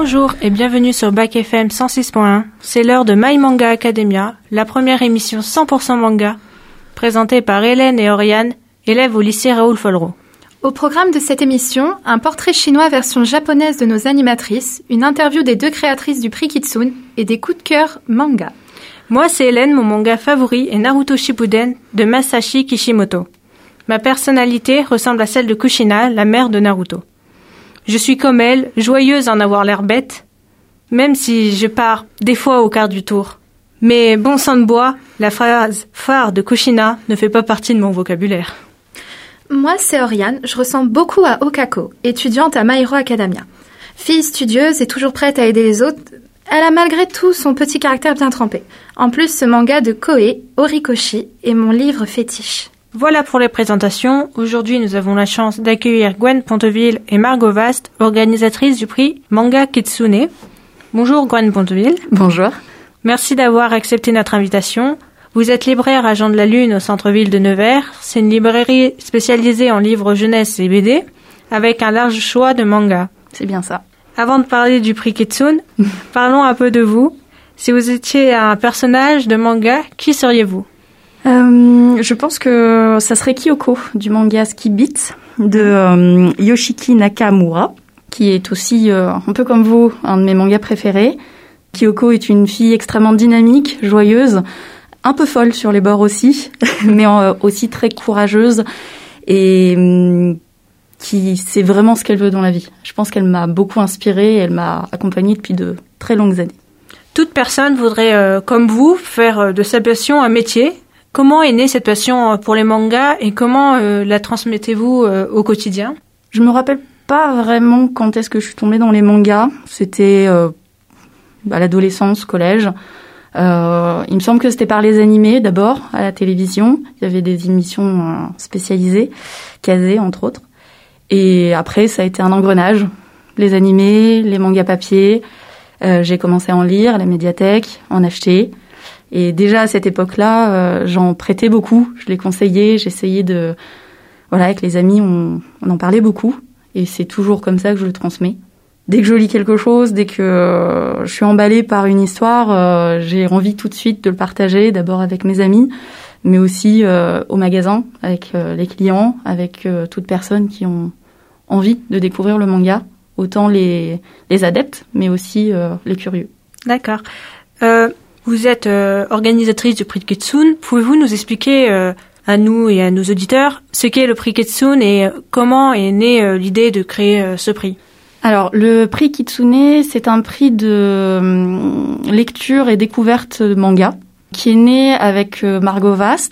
Bonjour et bienvenue sur Bac FM 106.1. C'est l'heure de My Manga Academia, la première émission 100% manga, présentée par Hélène et Oriane, élèves au lycée Raoul Follereau. Au programme de cette émission, un portrait chinois version japonaise de nos animatrices, une interview des 2 créatrices du prix Kitsune et des coups de cœur manga. Moi, c'est Hélène, mon manga favori est Naruto Shippuden de Masashi Kishimoto. Ma personnalité ressemble à celle de Kushina, la mère de Naruto. Je suis comme elle, joyeuse à en avoir l'air bête, même si je pars des fois au quart du tour. Mais bon sang de bois, la phrase phare de Kushina ne fait pas partie de mon vocabulaire. Moi, c'est Oriane, je ressemble beaucoup à Okako, étudiante à My Hero Academia. Fille studieuse et toujours prête à aider les autres, elle a malgré tout son petit caractère bien trempé. En plus, ce manga de Koei, Horikoshi, est mon livre fétiche. Voilà pour les présentations. Aujourd'hui, nous avons la chance d'accueillir Gwen Ponteville et Margot Vast, organisatrices du prix Manga Kitsune. Bonjour Gwen Ponteville. Bonjour. Merci d'avoir accepté notre invitation. Vous êtes libraire à Jean de la Lune au centre-ville de Nevers. C'est une librairie spécialisée en livres jeunesse et BD, avec un large choix de mangas. C'est bien ça. Avant de parler du prix Kitsune, parlons un peu de vous. Si vous étiez un personnage de manga, qui seriez-vous ? Je pense que ça serait Kyoko du manga Ski Beat de Yoshiki Nakamura, qui est aussi, un peu comme vous, un de mes mangas préférés. Kyoko est une fille extrêmement dynamique, joyeuse, un peu folle sur les bords aussi, mais aussi très courageuse et qui sait vraiment ce qu'elle veut dans la vie. Je pense qu'elle m'a beaucoup inspirée, elle m'a accompagnée depuis de très longues années. Toute personne voudrait, comme vous, faire de sa passion un métier. Comment est née cette passion pour les mangas et comment la transmettez-vous au quotidien ? Je me rappelle pas vraiment quand est-ce que je suis tombée dans les mangas. C'était à l'adolescence, collège. Il me semble que c'était par les animés d'abord, à la télévision. Il y avait des émissions spécialisées, Kazé entre autres. Et après, ça a été un engrenage. Les animés, les mangas papier. J'ai commencé à en lire à la médiathèque, en acheter. Et déjà à cette époque-là, j'en prêtais beaucoup. Je les conseillais, j'essayais de... Voilà, avec les amis, on en parlait beaucoup. Et c'est toujours comme ça que je le transmets. Dès que je lis quelque chose, dès que je suis emballée par une histoire, j'ai envie tout de suite de le partager, d'abord avec mes amis, mais aussi au magasin, avec les clients, avec toutes personnes qui ont envie de découvrir le manga, autant les adeptes, mais aussi les curieux. D'accord. Vous êtes organisatrice du prix Kitsune. Pouvez-vous nous expliquer à nous et à nos auditeurs ce qu'est le prix Kitsune et comment est née l'idée de créer ce prix ? Alors, le prix Kitsune, c'est un prix de lecture et découverte de manga qui est né avec Margot Vast.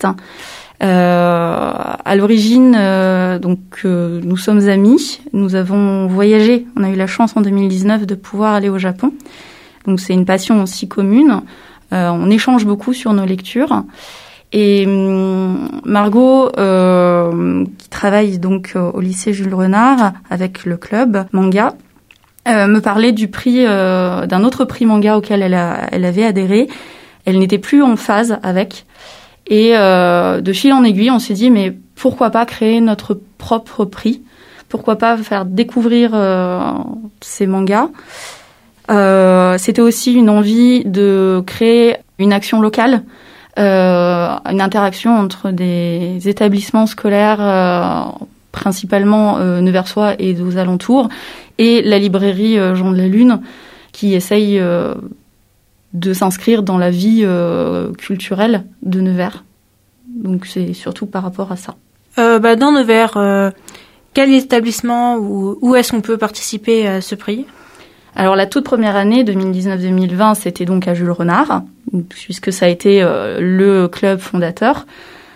À l'origine, nous sommes amis. Nous avons voyagé. On a eu la chance en 2019 de pouvoir aller au Japon. Donc, c'est une passion aussi commune. On échange beaucoup sur nos lectures. Et Margot, qui travaille donc au lycée Jules Renard avec le club manga, me parlait du prix d'un autre prix manga auquel elle avait adhéré. Elle n'était plus en phase avec. Et de fil en aiguille, on s'est dit mais pourquoi pas créer notre propre prix ? Pourquoi pas faire découvrir ces mangas ? C'était aussi une envie de créer une action locale, une interaction entre des établissements scolaires, principalement neversois et aux alentours, et la librairie Jean de la Lune, qui essaye de s'inscrire dans la vie culturelle de Nevers. Donc c'est surtout par rapport à ça. Dans Nevers, quel établissement ou où est-ce qu'on peut participer à ce prix ? Alors la toute première année, 2019-2020, c'était donc à Jules Renard, puisque ça a été le club fondateur.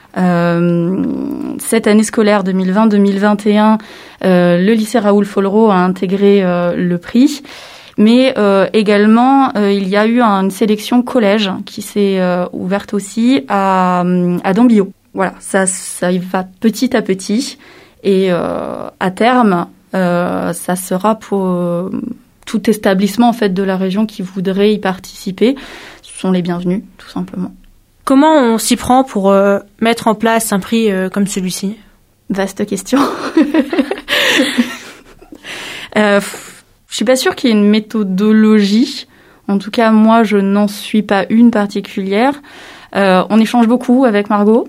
Cette année scolaire 2020-2021, le lycée Raoul Follereau a intégré le prix. Mais également, il y a eu une sélection collège qui s'est ouverte aussi à Dambio. Voilà, ça y va petit à petit. Et à terme, ça sera pour... tout établissement en fait de la région qui voudrait y participer sont les bienvenus, tout simplement. Comment on s'y prend pour mettre en place un prix comme celui-ci ? Vaste question. Je suis pas sûre qu'il y ait une méthodologie. En tout cas, moi, je n'en suis pas une particulière. On échange beaucoup avec Margot.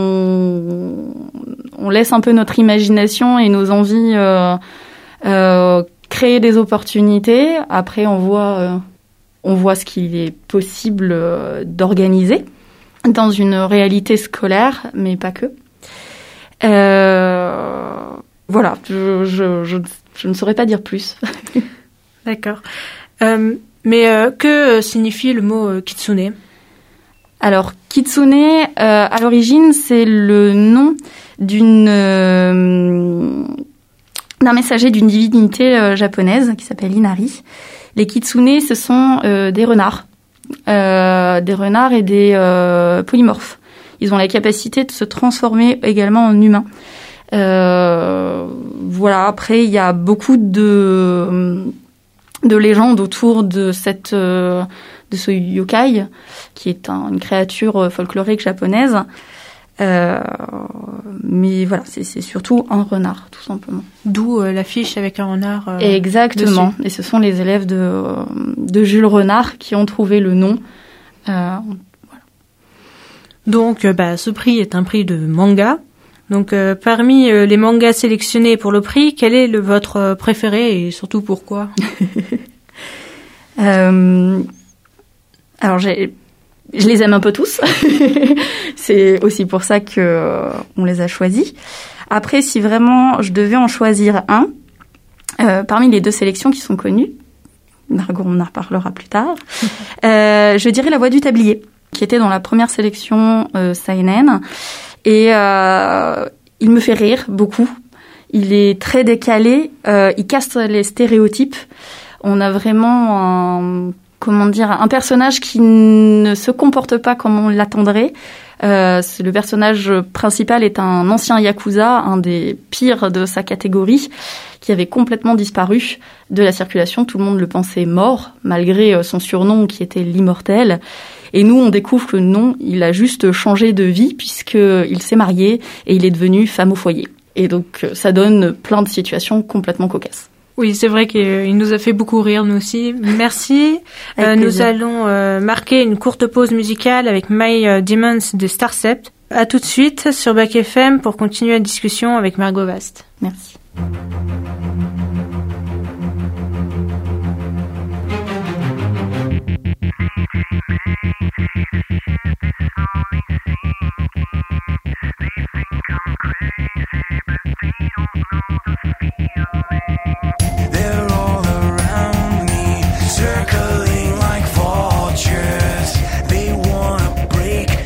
On laisse un peu notre imagination et nos envies créer des opportunités. Après, on voit ce qu'il est possible d'organiser dans une réalité scolaire, mais pas que. Voilà, je ne saurais pas dire plus. D'accord. Mais que signifie le mot kitsune ? Alors, kitsune, à l'origine, c'est le nom d'un messager d'une divinité japonaise qui s'appelle Inari. Les kitsune, ce sont des renards et des polymorphes. Ils ont la capacité de se transformer également en humains. Voilà. Après, il y a beaucoup de légendes autour de ce yokai, qui est une créature folklorique japonaise. Mais voilà, c'est surtout un renard, tout simplement. D'où l'affiche avec un renard. Exactement. Dessus. Et ce sont les élèves de Jules Renard qui ont trouvé le nom. Voilà. Donc, ce prix est un prix de manga. Donc, parmi les mangas sélectionnés pour le prix, quel est votre préféré et surtout pourquoi ? Alors, je les aime un peu tous. C'est aussi pour ça que on les a choisis. Après, si vraiment je devais en choisir un, parmi les deux sélections qui sont connues, Margot, on en reparlera plus tard, je dirais La Voix du Tablier, qui était dans la première sélection seinen. Et il me fait rire beaucoup. Il est très décalé. Il casse les stéréotypes. On a vraiment un personnage qui ne se comporte pas comme on l'attendrait. Le personnage principal est un ancien yakuza, un des pires de sa catégorie, qui avait complètement disparu de la circulation. Tout le monde le pensait mort, malgré son surnom qui était l'Immortel. Et nous, on découvre que non, il a juste changé de vie puisqu'il s'est marié et il est devenu femme au foyer. Et donc, ça donne plein de situations complètement cocasses. Oui, c'est vrai qu'il nous a fait beaucoup rire, nous aussi. Merci. Nous allons marquer une courte pause musicale avec My Demons de Starcept. À tout de suite sur Bac FM pour continuer la discussion avec Margot Vast. Merci.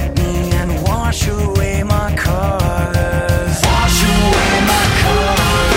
Wash away my colors.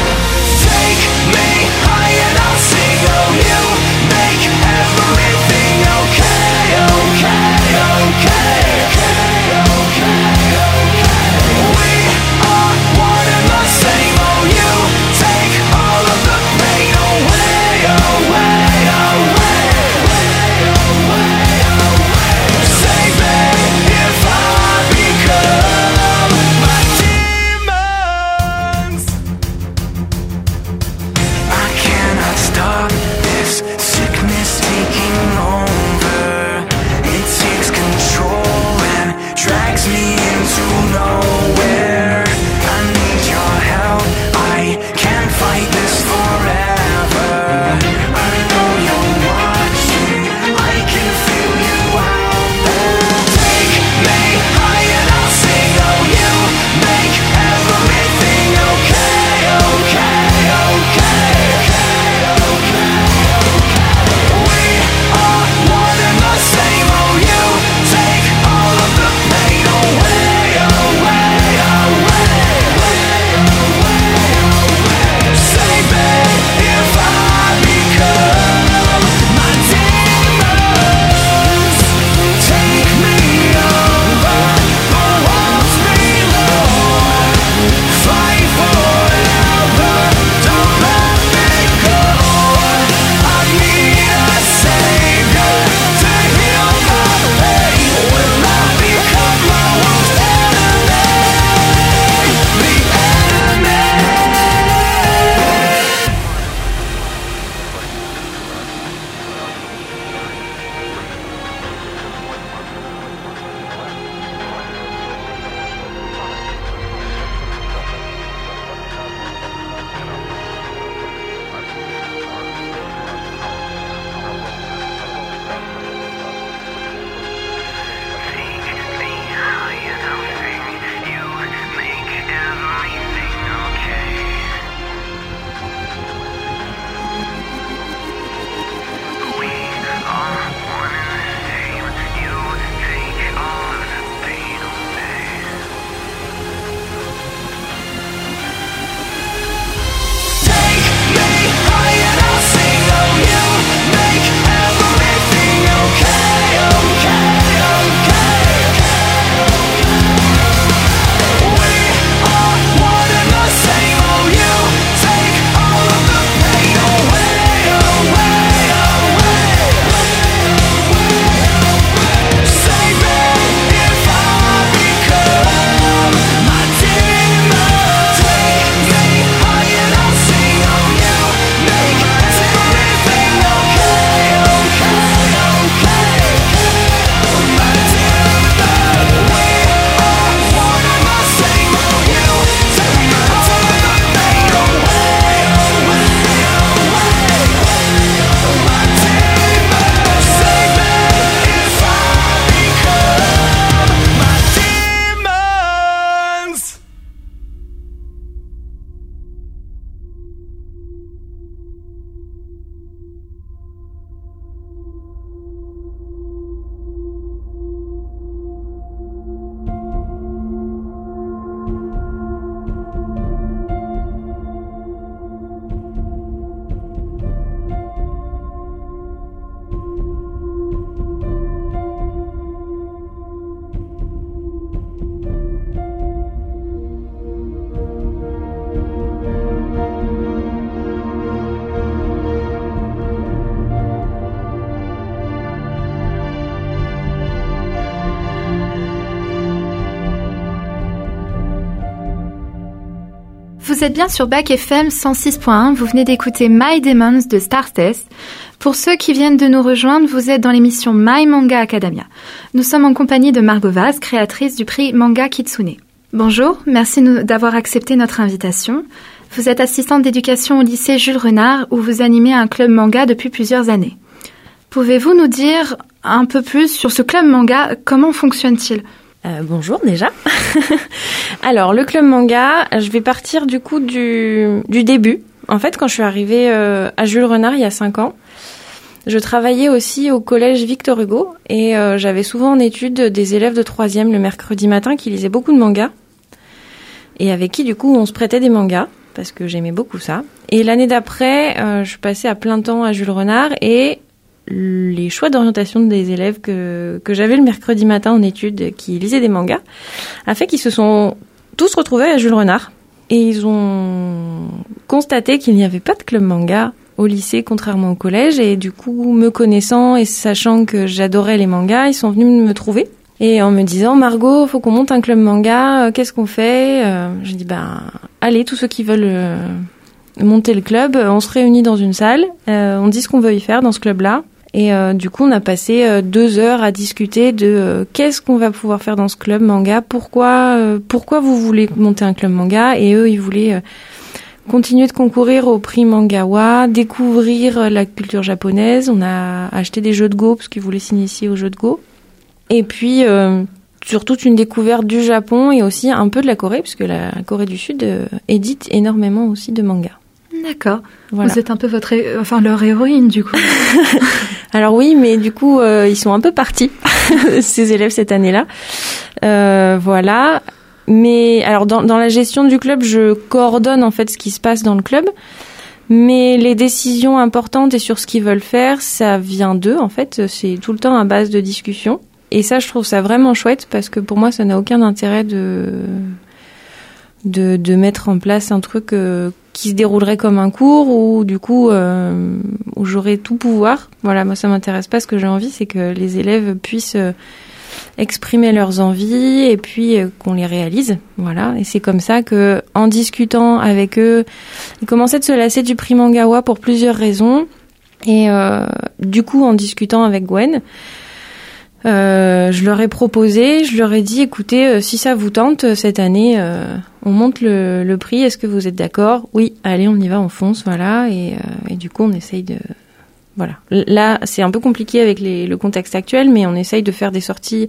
Vous êtes bien sur Bac FM 106.1, vous venez d'écouter My Demons de Star Test. Pour ceux qui viennent de nous rejoindre, vous êtes dans l'émission My Manga Academia. Nous sommes en compagnie de Margot Vaz, créatrice du prix Manga Kitsune. Bonjour, merci d'avoir accepté notre invitation. Vous êtes assistante d'éducation au lycée Jules Renard où vous animez un club manga depuis plusieurs années. Pouvez-vous nous dire un peu plus sur ce club manga, comment fonctionne-t-il ? Bonjour déjà. Alors le club manga, je vais partir du coup du début. En fait, quand je suis arrivée à Jules Renard il y a 5 ans, je travaillais aussi au collège Victor Hugo et j'avais souvent en étude des élèves de 3e le mercredi matin qui lisaient beaucoup de mangas et avec qui du coup on se prêtait des mangas parce que j'aimais beaucoup ça. Et l'année d'après, je suis passée à plein temps à Jules Renard et les choix d'orientation des élèves que j'avais le mercredi matin en études qui lisaient des mangas a fait qu'ils se sont tous retrouvés à Jules Renard et ils ont constaté qu'il n'y avait pas de club manga au lycée contrairement au collège et du coup me connaissant et sachant que j'adorais les mangas, ils sont venus me trouver et en me disant Margot, faut qu'on monte un club manga, qu'est-ce qu'on fait? J'ai dit allez, tous ceux qui veulent monter le club, on se réunit dans une salle, on dit ce qu'on veut y faire dans ce club-là. Et du coup, on a passé 2 heures à discuter de qu'est-ce qu'on va pouvoir faire dans ce club manga, pourquoi vous voulez monter un club manga, et eux, ils voulaient continuer de concourir au prix Mangawa, découvrir la culture japonaise. On a acheté des jeux de Go parce qu'ils voulaient s'initier aux jeux de Go. Et puis, surtout une découverte du Japon et aussi un peu de la Corée, puisque la Corée du Sud édite énormément aussi de mangas. D'accord. Voilà. Vous êtes un peu leur héroïne, du coup. Alors oui, mais du coup, ils sont un peu partis, ces élèves, cette année-là. Voilà. Mais alors, dans la gestion du club, je coordonne en fait ce qui se passe dans le club. Mais les décisions importantes et sur ce qu'ils veulent faire, ça vient d'eux, en fait. C'est tout le temps à base de discussion. Et ça, je trouve ça vraiment chouette parce que pour moi, ça n'a aucun intérêt de mettre en place un truc qui se déroulerait comme un cours ou du coup où j'aurais tout pouvoir. Voilà, moi ça m'intéresse pas. Ce que j'ai envie, c'est que les élèves puissent exprimer leurs envies et puis qu'on les réalise. Voilà, et c'est comme ça que en discutant avec eux, ils commençaient de se lasser du prix Mangawa pour plusieurs raisons. Et du coup, en discutant avec Gwen, je leur ai proposé, je leur ai dit, écoutez, si ça vous tente, cette année, on monte le prix, est-ce que vous êtes d'accord? Oui, allez, on y va, on fonce, voilà, et du coup, on essaye de... Voilà. Là, c'est un peu compliqué avec le contexte actuel, mais on essaye de faire des sorties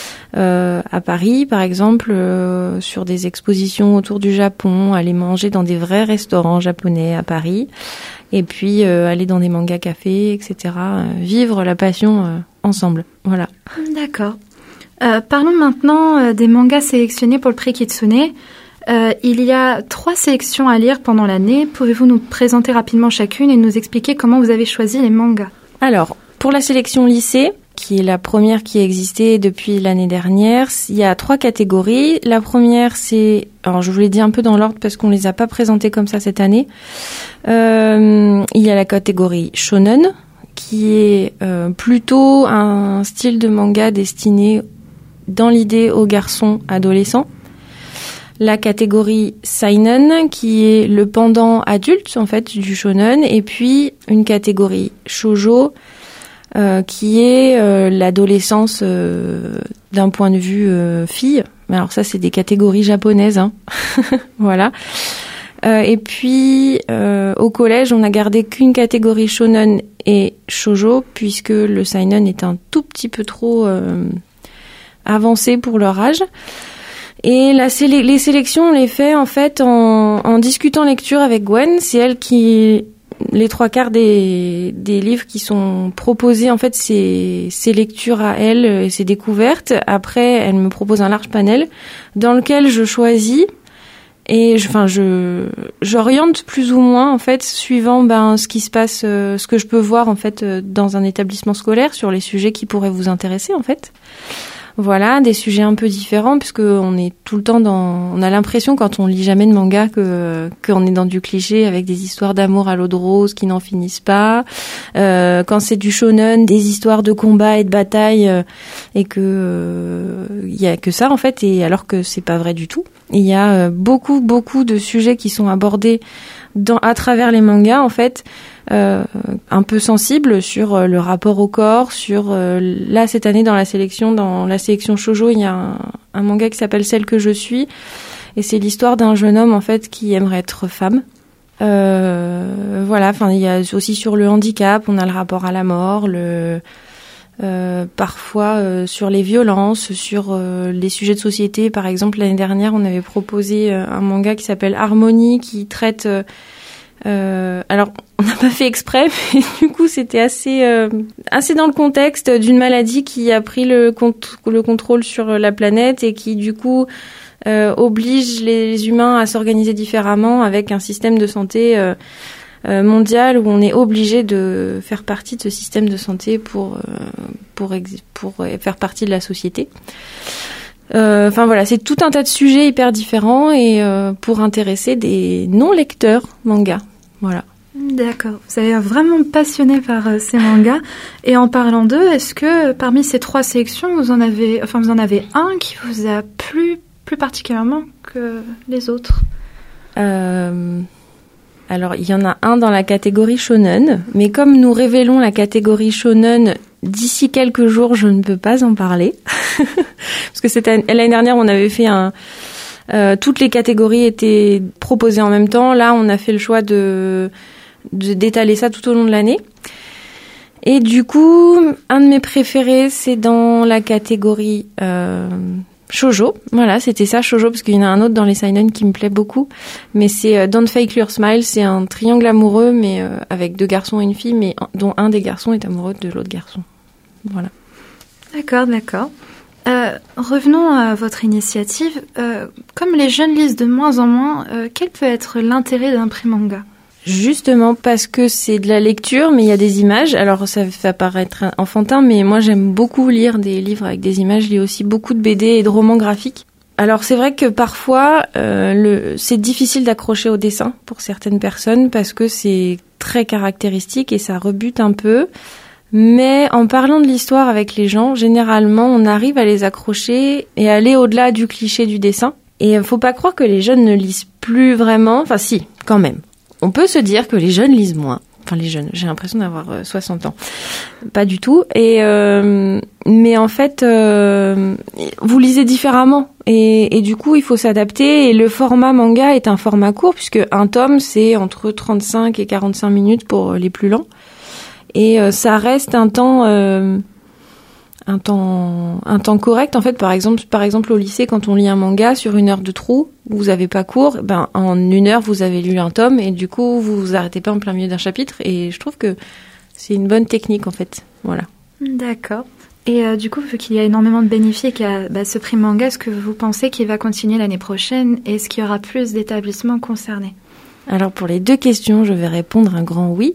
à Paris, par exemple, sur des expositions autour du Japon, aller manger dans des vrais restaurants japonais à Paris, et puis aller dans des mangas cafés, etc. Vivre la passion ensemble. Voilà. D'accord. Parlons maintenant des mangas sélectionnés pour le prix Kitsune. Il y a 3 sélections à lire pendant l'année. Pouvez-vous nous présenter rapidement chacune et nous expliquer comment vous avez choisi les mangas? Alors, pour la sélection lycée, qui est la première qui a existé depuis l'année dernière, il y a 3 catégories. La première, c'est... Alors, je vous l'ai dit un peu dans l'ordre parce qu'on les a pas présentés comme ça cette année. Il y a la catégorie shonen, qui est plutôt un style de manga destiné dans l'idée aux garçons adolescents. La catégorie seinen, qui est le pendant adulte en fait du shonen, et puis une catégorie shoujo, qui est l'adolescence d'un point de vue fille. Alors ça, c'est des catégories japonaises, hein. Voilà. Et puis au collège, on a gardé qu'une catégorie shonen et shoujo, puisque le seinen est un tout petit peu trop avancé pour leur âge. Et les sélections, on les fait en fait en discutant lecture avec Gwen. C'est elle qui... Les 3/4 des livres qui sont proposés, en fait, c'est lectures à elle et ses découvertes. Après, elle me propose un large panel dans lequel je choisis et j'oriente plus ou moins, en fait, suivant ce qui se passe, ce que je peux voir, en fait, dans un établissement scolaire sur les sujets qui pourraient vous intéresser, en fait. Voilà, des sujets un peu différents puisque on est tout le temps on a l'impression quand on lit jamais de manga qu'on est dans du cliché avec des histoires d'amour à l'eau de rose qui n'en finissent pas. Quand c'est du shonen, des histoires de combat et de bataille et que y a que ça en fait, et alors que c'est pas vrai du tout. Il y a beaucoup de sujets qui sont abordés à travers les mangas, en fait, un peu sensibles sur le rapport au corps, sur là cette année dans la sélection shoujo, il y a un manga qui s'appelle Celle que je suis, et c'est l'histoire d'un jeune homme en fait qui aimerait être femme. Voilà, enfin il y a aussi sur le handicap, on a le rapport à la mort, parfois sur les violences, sur les sujets de société. Par exemple, l'année dernière, on avait proposé un manga qui s'appelle Harmonie, qui traite... alors, on n'a pas fait exprès, mais du coup, c'était assez dans le contexte d'une maladie qui a pris le contrôle sur la planète et qui, du coup, oblige les humains à s'organiser différemment avec un système de santé mondial où on est obligé de faire partie de ce système de santé pour faire partie de la société. Enfin voilà, c'est tout un tas de sujets hyper différents et pour intéresser des non-lecteurs manga. Voilà. D'accord. Vous avez vraiment passionné par ces mangas. Et en parlant d'eux, est-ce que parmi ces 3 sélections, vous en avez un qui vous a plu plus particulièrement que les autres? Alors, il y en a un dans la catégorie shonen, mais comme nous révélons la catégorie shonen d'ici quelques jours, je ne peux pas en parler. Parce que l'année dernière, on avait fait toutes les catégories étaient proposées en même temps. Là, on a fait le choix d'étaler ça tout au long de l'année. Et du coup, un de mes préférés, c'est dans la catégorie shoujo. Voilà, c'était ça, shoujo, parce qu'il y en a un autre dans les seinen qui me plaît beaucoup. Mais c'est Don't Fake Your Smile, c'est un triangle amoureux, mais avec 2 garçons et une fille, mais dont un des garçons est amoureux de l'autre garçon. Voilà. D'accord. Revenons à votre initiative. Comme les jeunes lisent de moins en moins, quel peut être l'intérêt d'un prix manga ? Justement parce que c'est de la lecture, mais il y a des images. Alors ça va paraître enfantin, mais moi j'aime beaucoup lire des livres avec des images. Je lis aussi beaucoup de BD et de romans graphiques. Alors c'est vrai que parfois c'est difficile d'accrocher au dessin pour certaines personnes parce que c'est très caractéristique et ça rebute un peu. Mais en parlant de l'histoire avec les gens, généralement on arrive à les accrocher et aller au-delà du cliché du dessin. Et faut pas croire que les jeunes ne lisent plus vraiment. Enfin si, quand même. On peut se dire que les jeunes lisent moins. Enfin, les jeunes, j'ai l'impression d'avoir 60 ans. Pas du tout. Et mais en fait, vous lisez différemment. Et du coup, il faut s'adapter. Et le format manga est un format court, puisque un tome, c'est entre 35 et 45 minutes pour les plus lents. Et ça reste un temps correct. En fait, par exemple, au lycée, quand on lit un manga sur 1 heure de trou, vous avez pas cours, en 1 heure, vous avez lu un tome et du coup, vous vous arrêtez pas en plein milieu d'un chapitre et je trouve que c'est une bonne technique, en fait. Voilà. D'accord. Et du coup, vu qu'il y a énormément de bénéfices à ce prix manga, est-ce que vous pensez qu'il va continuer l'année prochaine et est-ce qu'il y aura plus d'établissements concernés ? Alors pour les 2 questions, je vais répondre un grand oui.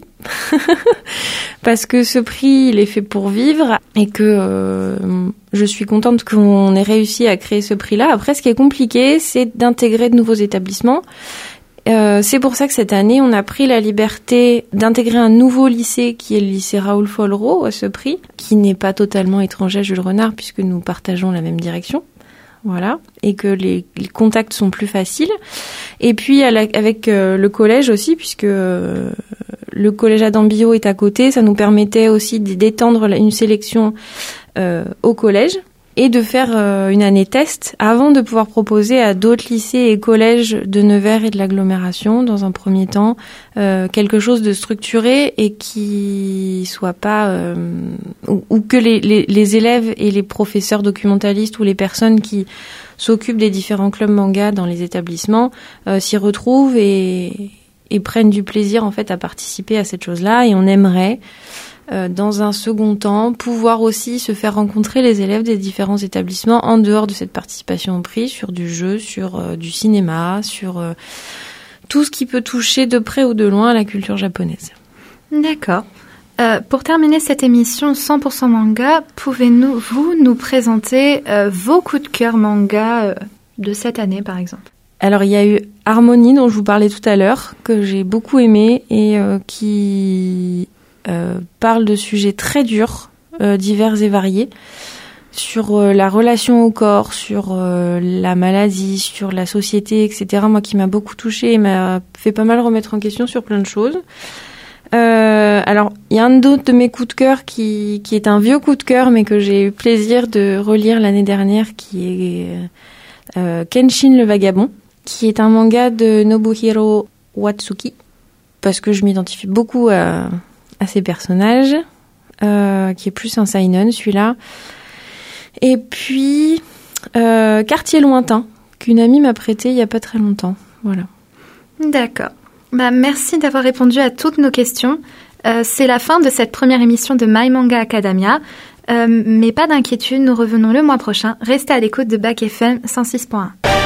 Parce que ce prix, il est fait pour vivre et que je suis contente qu'on ait réussi à créer ce prix-là. Après, ce qui est compliqué, c'est d'intégrer de nouveaux établissements. C'est pour ça que cette année, on a pris la liberté d'intégrer un nouveau lycée qui est le lycée Raoul Follereau à ce prix, qui n'est pas totalement étranger à Jules Renard puisque nous partageons la même direction. Voilà, et que les contacts sont plus faciles. Et puis avec le collège aussi, puisque le collège Adam Bio est à côté, ça nous permettait aussi d'étendre une sélection au collège et de faire une année test avant de pouvoir proposer à d'autres lycées et collèges de Nevers et de l'agglomération, dans un premier temps, quelque chose de structuré et qui soit pas ou que les élèves et les professeurs documentalistes ou les personnes qui s'occupent des différents clubs manga dans les établissements s'y retrouvent et prennent du plaisir en fait à participer à cette chose-là. Et on aimerait dans un second temps, pouvoir aussi se faire rencontrer les élèves des différents établissements en dehors de cette participation au prix, sur du jeu, sur du cinéma, sur tout ce qui peut toucher de près ou de loin à la culture japonaise. D'accord. Pour terminer cette émission 100% manga, pouvez-vous nous présenter vos coups de cœur manga de cette année, par exemple ? Alors, il y a eu Harmonie, dont je vous parlais tout à l'heure, que j'ai beaucoup aimé et qui parle de sujets très durs, divers et variés. sur la relation au corps, sur la maladie, sur la société, etc. Moi, qui m'a beaucoup touchée et m'a fait pas mal remettre en question sur plein de choses. Alors, il y a un d'autre de mes coups de cœur qui est un vieux coup de cœur, mais que j'ai eu plaisir de relire l'année dernière, qui est Kenshin le Vagabond, qui est un manga de Nobuhiro Watsuki, parce que je m'identifie beaucoup à ces personnages, qui est plus un seinen, celui-là. Et puis, Quartier lointain, qu'une amie m'a prêté il y a pas très longtemps. Voilà. D'accord. Merci d'avoir répondu à toutes nos questions. C'est la fin de cette première émission de My Manga Academia. Mais pas d'inquiétude, nous revenons le mois prochain. Restez à l'écoute de Bac FM 106.1.